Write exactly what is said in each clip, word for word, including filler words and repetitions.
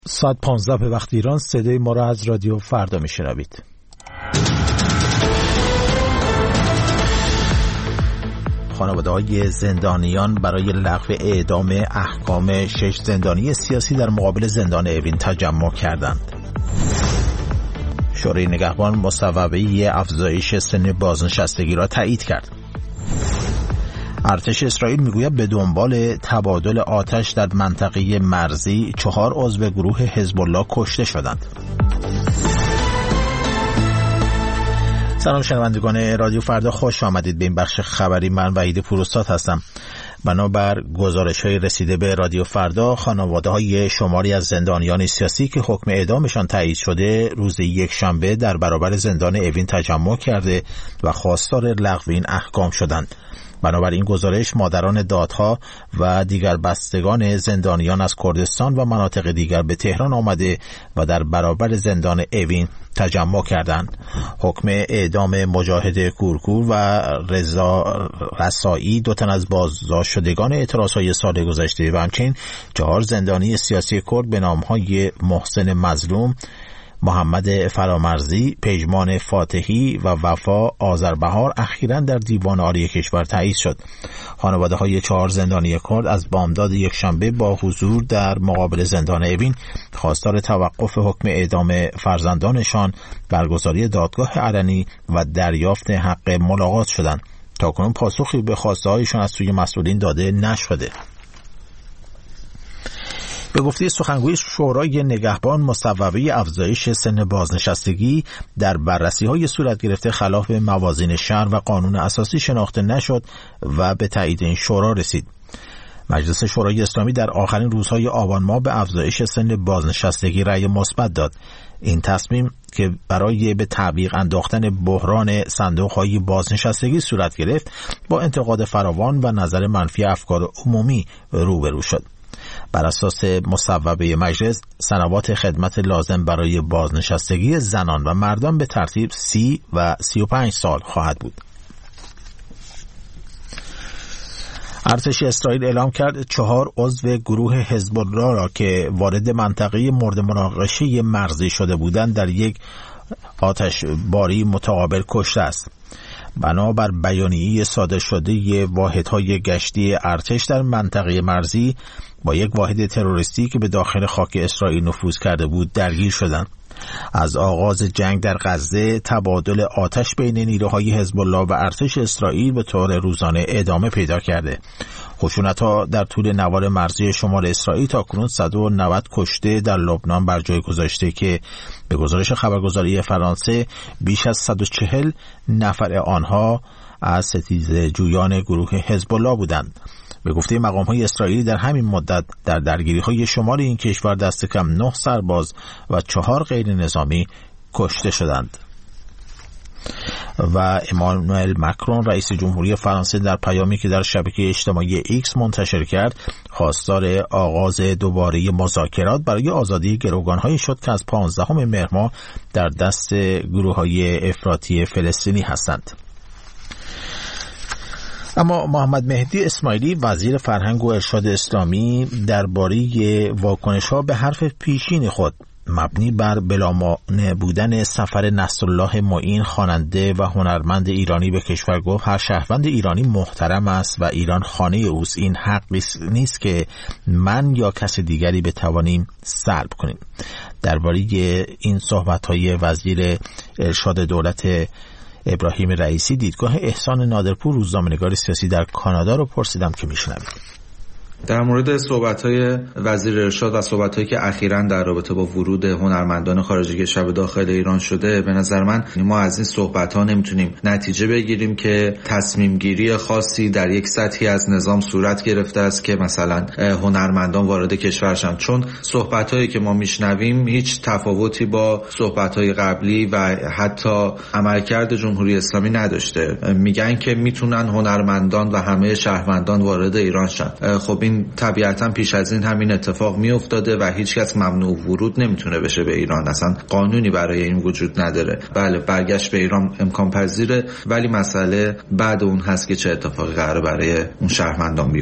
ساعت پانزده به وقت ایران صدای ما را از رادیو فردا میشنوید. خانواده‌های زندانیان برای لغو اعدام احکام شش زندانی سیاسی در مقابل زندان اوین تجمع کردند. شورای نگهبان مصوبه افزایش سن بازنشستگی را تایید کرد. ارتش اسرائیل میگوید به دنبال تبادل آتش در منطقه مرزی چهار عضو گروه حزب الله کشته شدند. سلام شنوندگان رادیو فردا، خوش آمدید به این بخش خبری. من وحید پوراستاد هستم. بنابر گزارش‌های رسیده به رادیو فردا، خانواده‌های شماری از زندانیان سیاسی که حکم اعدامشان تایید شده روز یک شنبه در برابر زندان اوین تجمع کرده و خواستار لغو این احکام شدند. بنابراین گزارش مادران دادها و دیگر بستگان زندانیان از کردستان و مناطق دیگر به تهران آمده و در برابر زندان اوین تجمع کردند. حکم اعدام مجاهد کورکور و رضا رسایی، دو تن از بازداشت شدگان اعتراضهای سال گذشته و همچنین چهار زندانی سیاسی کرد به نامهای محسن مظلوم، محمد فرامرزی، پژمان فاتحی و وفا آذربهار اخیراً در دیوان عالی کشور تایید شد. خانواده‌های چهار زندانی کرد از بامداد یکشنبه با حضور در مقابل زندان اوین خواستار توقف حکم اعدام فرزندانشان، برگزاری دادگاه علنی و دریافت حق ملاقات شدند. تاکنون پاسخی به خواسته‌هایشان از سوی مسئولین داده نشده. به گفته سخنگوی شورای نگهبان، مصوبه افزایش سن بازنشستگی در بررسی‌های صورت گرفته خلاف موازین شرع و قانون اساسی شناخته نشد و به تایید این شورا رسید. مجلس شورای اسلامی در آخرین روزهای آبان ماه به افزایش سن بازنشستگی رأی مثبت داد. این تصمیم که برای به تعویق انداختن بحران صندوق‌های بازنشستگی صورت گرفت، با انتقاد فراوان و نظر منفی افکار عمومی روبرو شد. بر اساس مصوبه مجلس، سنوات خدمت لازم برای بازنشستگی زنان و مردان به ترتیب سی و سی و پنج سال خواهد بود. ارتش اسرائیل اعلام کرد چهار عضو گروه حزب الله را که وارد منطقه مورد مناقشه مرزی شده بودند در یک آتش باری متقابل کشته است. بنابر بیانیه صادر شده واحدهای گشتی ارتش در منطقه مرزی، با یک واحد تروریستی که به داخل خاک اسرائیل نفوذ کرده بود درگیر شدند. از آغاز جنگ در غزه، تبادل آتش بین نیروهای حزب الله و ارتش اسرائیل به طور روزانه ادامه پیدا کرده. خشونت‌ها در طول نوار مرزی شمال اسرائیل تاکنون صد و نود کشته در لبنان بر جای گذاشته که به گزارش خبرگزاری فرانسه بیش از صد و چهل نفر آنها از ستیزجویان گروه حزب الله بودند. به گفته مقام‌های اسرائیلی در همین مدت در درگیری‌های شمال این کشور دست کم نه سرباز و چهار غیر نظامی کشته شدند. و امانوئل مکرون رئیس جمهوری فرانسه در پیامی که در شبکه اجتماعی ایکس منتشر کرد، خواستار آغاز دوباره مذاکرات برای آزادی گروگان‌هایی شد که از پانزدهم مهر ماه در دست گروه‌های افراطی فلسطینی هستند. اما محمد مهدی اسماعیلی، وزیر فرهنگ و ارشاد اسلامی، درباره واکنش‌ها به حرف پیشین خود مبنی بر بلامانع بودن سفر نصرالله معین، خواننده و هنرمند ایرانی به کشور گفت هر شهروند ایرانی محترم است و ایران خانه اوست. این حقی نیست که من یا کس دیگری بتوانیم سلب کنیم. درباره این صحبت‌های وزیر ارشاد دولت ابراهیم رئیسی، دیدگاه احسان نادرپور، روزنامه‌نگار سیاسی در کانادا رو پرسیدم که میشنوید. در مورد صحبت‌های وزیر ارشاد و صحبت‌هایی که اخیراً در رابطه با ورود هنرمندان خارجی کشور به داخل ایران شده، به نظر من ما از این صحبت‌ها نمیتونیم نتیجه بگیریم که تصمیم گیری خاصی در یک سطحی از نظام صورت گرفته است که مثلا هنرمندان وارد کشور شدن، چون صحبت‌هایی که ما میشنویم هیچ تفاوتی با صحبت‌های قبلی و حتی عملکرد جمهوری اسلامی نداشته. میگن که میتونن هنرمندان و همه شهروندان وارد ایران شن. خب این طبیعتا پیش از این همین اتفاق می افتاده و هیچ کس ممنوع ورود نمیتونه بشه به ایران، اصلا قانونی برای این وجود نداره. بله، برگشت به ایران امکان پذیره، ولی مسئله بعد اون هست که چه اتفاقی قراره برای اون شهروندان بیفته.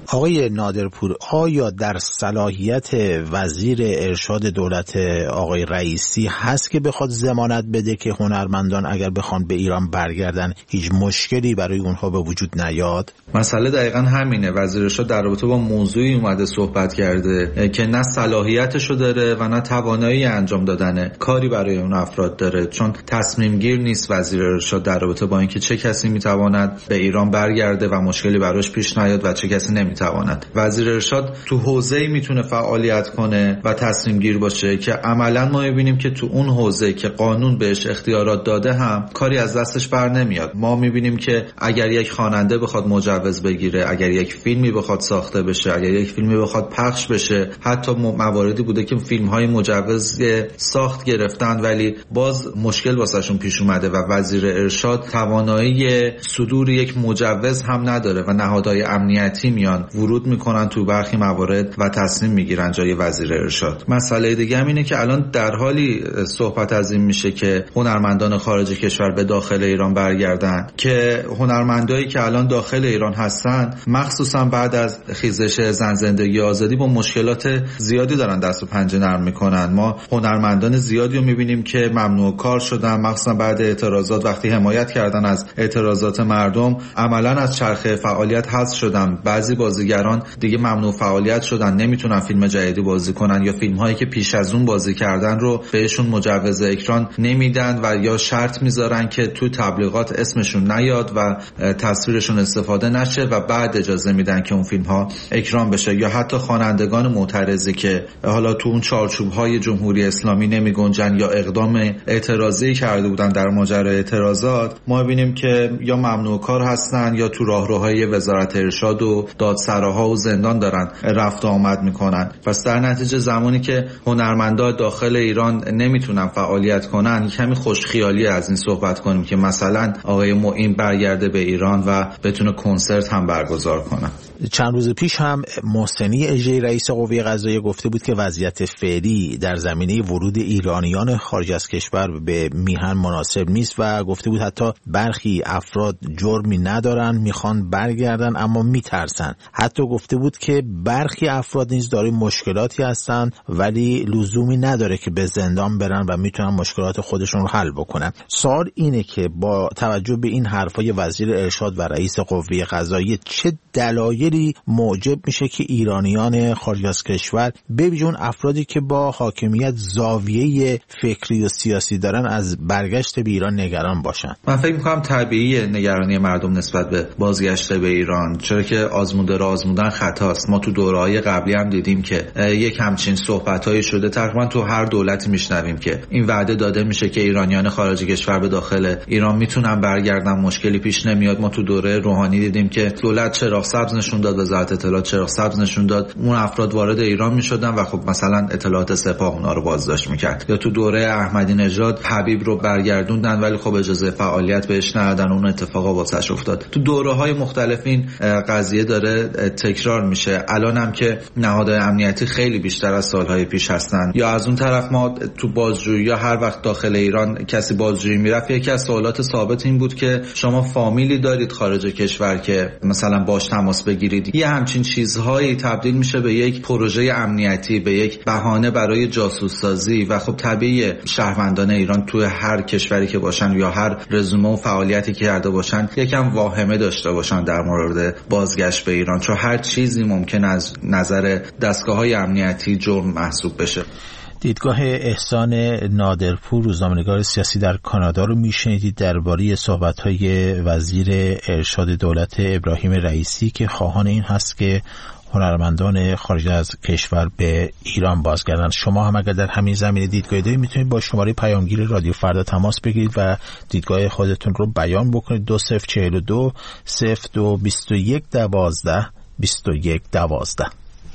آقای نادرپور، آیا در صلاحیت وزیر ارشاد دولت آقای رئیسی هست که بخواد ضمانت بده که هنرمندان اگر بخوان به ایران برگردن هیچ مشکلی برای اونها به وجود نیاد؟ مسئله دقیقاً همینه. وزیر ارشاد در رابطه با موضوعی اومده صحبت کرده که نه صلاحیتشو داره و نه توانایی انجام دادن کاری برای اون افراد داره، چون تصمیم گیر نیست وزیر ارشاد در رابطه با اینکه چه کسی میتواند به ایران برگرده و مشکلی براش پیش نیاد و چه کسی نمیتواند. وزیر ارشاد تو حوزه‌ای میتونه فعالیت کنه و تصمیم گیر باشه که عملاً ما میبینیم که تو اون حوزه که قانون بهش اختیارات داده هم کاری از دستش بر نمیاد. ما میبینیم که اگر یک خواننده بخواد مجوز بگیره، اگر یک فیلمی بخواد ساخته بشه، اگر یک فیلمی بخواد پخش بشه، حتی مواردی بوده که فیلم‌های مجوز ساخت گرفتن ولی باز مشکل واسهشون پیش اومده و وزیر ارشاد توانایی صدور یک مجوز هم نداره و نهادهای امنیتی میان ورود میکنن تو برخی موارد و تصمیم میگیرن جای وزیر ارشاد. مسئله دیگه هم اینه که الان در حالی صحبت از این میشه که هنرمندان خارج کشور به داخل ایران برگردن که هنرمندایی که الان داخل ایران هستن مخصوصا بعد از خیزش زن زندگی آزادی با مشکلات زیادی دارن دست و پنجه نرم میکنن. ما هنرمندان زیادی رو میبینیم که ممنوع کار شدن، مخصوصا بعد اعتراضات وقتی حمایت کردن از اعتراضات مردم عملا از چرخه فعالیت حذف شدن. بعضی بازیگران دیگه ممنوع فعالیت شدن، نمیتونن فیلم جدیدی بازی کنن یا فیلم هایی که پیش از اون بازی کردن رو بهشون مجوز اکران نمیدن و یا شرط میذارن که تو تبلیغات اسمشون نیاد و تصویرشون استفاده نشه و بعد اجازه میدن که اون فیلم ها اکران بشه. یا حتی خوانندگان معترضی که حالا تو اون چارچوب های جمهوری اسلامی نمیگنجن یا اقدام اعتراضی کرده بودن در ماجرای اعتراضات، ما ببینیم که یا ممنوع کار هستن یا تو راهروهای وزارت ارشاد و دادسراها و زندان دارن رفت و آمد میکنن. پس در نتیجه زمانی که هنرمندان داخل ایران نمیتونن فعالیت کنن، کمی خوشخیالی از این صحبت کنیم که مثلا آقای معین برگرده به ایران و بتونه کنسرت هم برگزار کنه. چند روز پیش هم محسنی اژه‌ای رئیس قوه قضاییه گفته بود که وضعیت فعلی در زمینه ورود ایرانیان خارج از کشور به میهن مناسب نیست و گفته بود حتی برخی افراد جرمی ندارن، میخوان برگردن اما میترسن. حتی گفته بود که برخی افراد نیز دارای مشکلاتی هستن ولی لزومی نداره که به زندان برن و میتونن مشکلات خودشون رو حل بکنن. سوال اینه که با توجه به این حرفای وزیر ارشاد و رئیس قوه قضاییه چه دلایلی موجب میشه که ایرانیان خارج از کشور به ویژه اون افرادی که با حاکمیت زاویه فکری و سیاسی دارن از برگشت به ایران نگران باشن؟ من فکر میکنم طبیعیه نگرانی مردم نسبت به بازگشت به ایران، چرا که آزموده را آزمودن خطاست. ما تو دوره‌های قبلی هم دیدیم که یک همچین صحبتایی شده، تقریبا تو هر دولتی میشنویم که این وعده داده میشه که ایرانیان خارج کشور به داخل ایران میتونن برگردن، مشکلی پیش نمیاد. ما تو دوره روحانی دیدیم که دولت چراغ سبز نشون داد، وزارت اطلاعات چراغ سبز نشون داد، اون افراد وارد ایران میشدن و خب مثلا اطلاعات سپاه اونا رو بازداشت میکرد. یا تو دوره احمدی نژاد حبیب رو برگردوندن ولی خب اجازه فعالیت بهش ندادن، اون اتفاقا واسش افتاد. تو دوره‌های مختلف این قضیه داره تکرار میشه. الان هم که نهادهای امنیتی خیلی بیشتر از سالهای پیش هستن. یا از اون طرف ما تو بازجویی یا هر وقت داخل ایران کسی بازجویی میرفت، یکی از سوالات ثابت این بود که شما فامیلی دارید خارج کشور که مثلا باش تماس بگیرید. یه همچین چیزهایی تبدیل میشه به یک پروژه امنیتی، به یک بهانه برای جاسوس سازی و خب طبیعی شهروندان ایران تو هر کشوری که باشن یا هر رزومه و فعالیتی که کرده باشن یکم واهمه داشته باشن در مورد بازگشت به ایران، چون هر چیزی ممکن از نظر دستگاه‌های امنیتی جرم محسوب بشه. دیدگاه احسان نادرپور، روزنامه‌نگار سیاسی در کانادا رو میشنیدید درباره صحبت‌های وزیر ارشاد دولت ابراهیم رئیسی که خواهان این هست که هنرمندان خارج از کشور به ایران بازگردن. شما هم اگر در همین زمینه دیدگاهی دارید میتونید با شماره پیامگیر رادیو فردا تماس بگیرید و دیدگاه خودتون رو بیان بکنید. دو صفر چهل و دو صفر دو بیست و یک دوازده بیست و یک دوازده.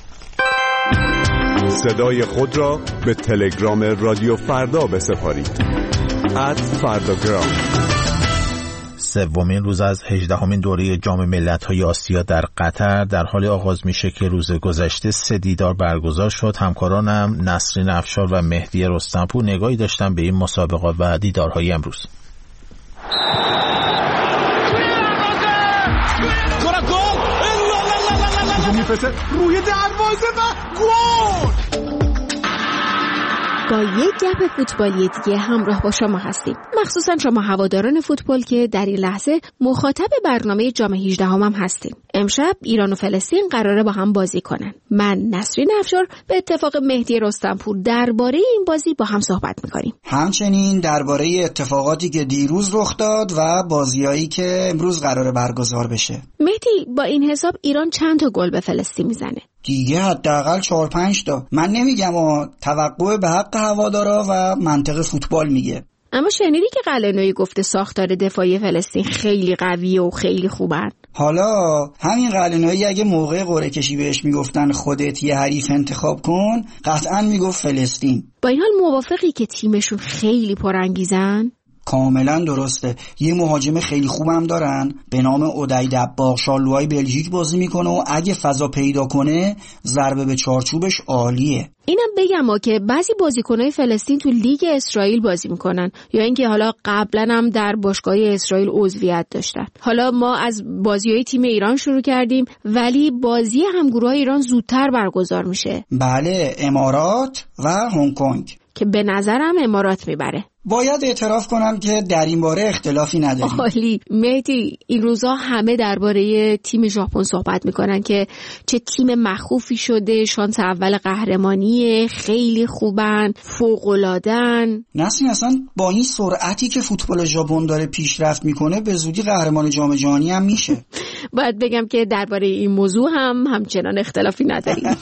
صدای خود را به تلگرام رادیو فردا بسپارید. ات فرداگرام. سومین روز از هجدهمین دوره جام ملت‌های آسیا در قطر در حال آغاز میشه که روز گذشته سه دیدار برگزار شد. همکارانم نسرین افشار و مهدی رستمپور نگاهی داشتن به این مسابقات و دیدارهای امروز. رو میفرسته روی دروازه و گل. با یک گپ فوتبالی دیگه همراه با شما هستیم، مخصوصا شما هواداران فوتبال که در این لحظه مخاطب برنامه جام هجدهم هم هستیم. امشب ایران و فلسطین قراره با هم بازی کنن. من نسرین افشار به اتفاق مهدی رستمپور درباره این بازی با هم صحبت میکنیم. همچنین درباره اتفاقاتی که دیروز رخ داد و بازیایی که امروز قراره برگزار بشه. مهدی، با این حساب ایران چند تا گل به فلسطین میزنه؟ دیگه حداقل چهار پنج تا. من نمیگم، و توقع به حق هوادارا و منطق فوتبال میگه. اما شنیدی که قلعه‌نویی گفته ساختار دفاعی فلسطین خیلی قویه و خیلی خوبن. حالا همین قلعه‌نویی اگه موقع قرعه کشی بهش میگفتن خودت یه حریف انتخاب کن، قطعاً میگفت فلسطین. با این حال موافقی که تیمشون خیلی پرانگیزن؟ کاملا درسته. یه مهاجم خیلی خوبم دارن به نام اودای دباغ، شالوهای بلژیک بازی میکنه و اگه فضا پیدا کنه ضربه به چارچوبش عالیه. اینم بگم ما که بعضی بازیکنای فلسطین تو لیگ اسرائیل بازی میکنن یا اینکه حالا قبلا هم در باشگاه اسرائیل عضویت داشتن. حالا ما از بازیای تیم ایران شروع کردیم، ولی بازی همگروه ایران زودتر برگزار میشه. بله، امارات و هنگ کنگ که به نظرم امارات میبره. باید اعتراف کنم که در این باره اختلافی نداریم. عالی. مهدی، این روزا همه درباره تیم ژاپن صحبت میکنن که چه تیم مخوفی شده، شانس اول قهرمانیه، خیلی خوبن، فوق‌العاده‌ن. نسیم اصلا با این سرعتی که فوتبال ژاپن داره پیشرفت میکنه به زودی قهرمان جام جهانی هم میشه. باید بگم که درباره این موضوع هم همچنان اختلافی نداریم.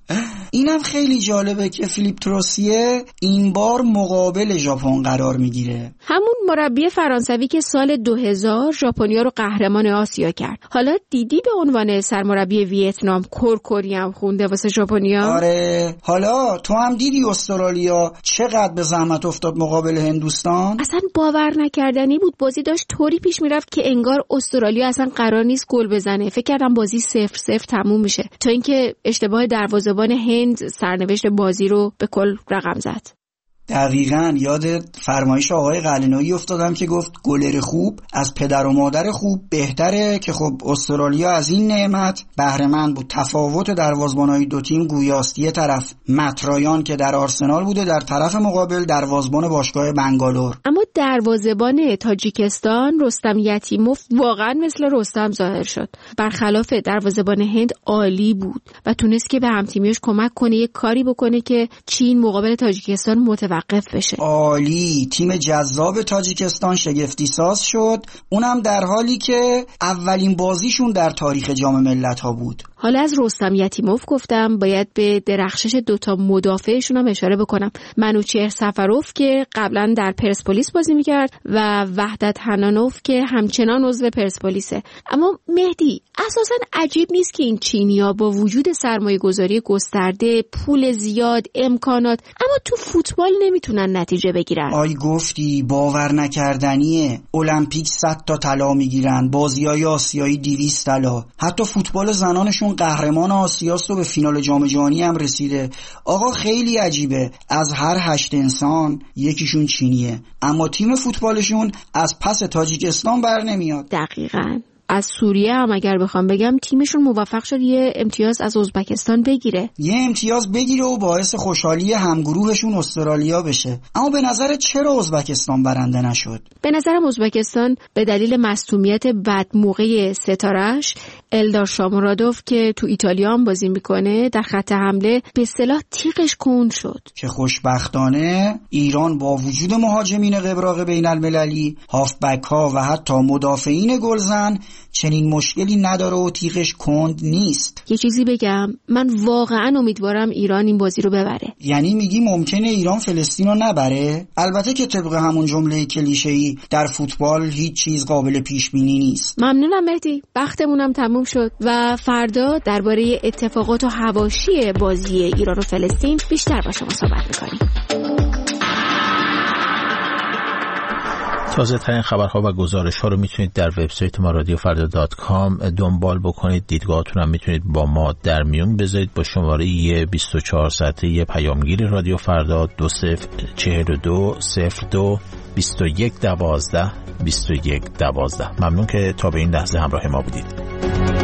اینم خیلی جالبه که فیلیپ تروسیه این بار مقابل ژاپن قرار میگیره. همون مربی فرانسوی که سال دو هزار ژاپنیا رو قهرمان آسیا کرد. حالا دیدی به عنوان سرمربی ویتنام کرکری هم خونده واسه ژاپنیا؟ آره. حالا تو هم دیدی استرالیا چقدر به زحمت افتاد مقابل هندوستان؟ اصلا باور نکردنی بود. بازی داشت طوری پیش میرفت که انگار استرالیا اصلا قرار نیست گل بزنه. فکر کردم بازی صفر صفر تموم میشه تا اینکه اشتباه دروازه‌بان هند سرنوشت بازی رو به کل رقم زد. دقیقاً یاد فرمایش آقای قلعه‌نویی افتادم که گفت گلر خوب از پدر و مادر خوب بهتره، که خب استرالیا از این نعمت بهره مند بود. تفاوت دروازه‌بان‌های دو تیم گویاست. یه طرف مترایان که در آرسنال بوده، در طرف مقابل دروازه‌بان باشگاه بنگالور. اما دروازه‌بان تاجیکستان رستم یتیموف واقعاً مثل رستم ظاهر شد. برخلاف دروازه‌بان هند عالی بود و تونست که به هم‌تیمیاش کمک کنه یه کاری بکنه که چین مقابل تاجیکستان متوقف بشه. عالی. تیم جذاب تاجیکستان شگفتی ساز شد، اونم در حالی که اولین بازیشون در تاریخ جام ملت‌ها بود. حالا از رستم یتیموف گفتم، باید به درخشش دوتا مدافعشون هم اشاره بکنم. منوچهر سفروف که قبلا در پرسپولیس بازی میکرد و وحدت حنانوف که همچنان عضو پرسپولیسه. اما مهدی، اساسا عجیب نیست که این چینی‌ها با وجود سرمایه گذاری گسترده، پول زیاد، امکانات، اما تو فوتبال نمیتونن نتیجه بگیرن. آی گفتی، باور نکردنیه. المپیک صد تا طلا میگیرن، بازیای آسیایی دویست طلا، حتی فوتبال زنانشون قهرمان آسیاست و به فینال جام جهانی هم رسیده. آقا خیلی عجیبه، از هر هشت انسان یکیشون چینیه، اما تیم فوتبالشون از پس تاجیکستان بر نمیاد. دقیقاً. از سوریه هم اگر بخوام بگم تیمشون موفق شد یه امتیاز از ازبکستان بگیره. یه امتیاز بگیره و باعث خوشحالی همگروهشون استرالیا بشه. اما به نظر چرا ازبکستان برنده نشد؟ به نظرم ازبکستان به دلیل مصدومیت بد موقع ستاره‌اش الدار شامورادوف که تو ایتالیا هم بازی میکنه در خط حمله به اصطلاح تیغش کند شد. که خوشبختانه ایران با وجود مهاجمین قبراق بین المللی، هافبک ها و حتی مدافعین گلزن چنین مشکلی نداره و تیغش کند نیست. یه چیزی بگم، من واقعا امیدوارم ایران این بازی رو ببره. یعنی میگی ممکنه ایران فلسطین رو نبره؟ البته که طبق همون جمله کلیشه‌ای در فوتبال هیچ چیز قابل پیش بینی نیست. ممنونم مهدی، وقتمونم تموم شد و فردا درباره اتفاقات و حواشی بازی ایران و فلسطین بیشتر با شما صحبت می‌کنیم. تازه ترین خبرها و گزارش ها رو میتونید در وبسایت ما رادیو فردا دات کام دنبال بکنید. دیدگاهاتون هم میتونید با ما در میون بذارید با شماره بیست و چهار ساعته پیامگیر رادیو فردا دو صفر چهل و دو صفر دو بیست و یک دوازده بیست و یک دوازده. ممنون که تا به این لحظه همراه ما بودید.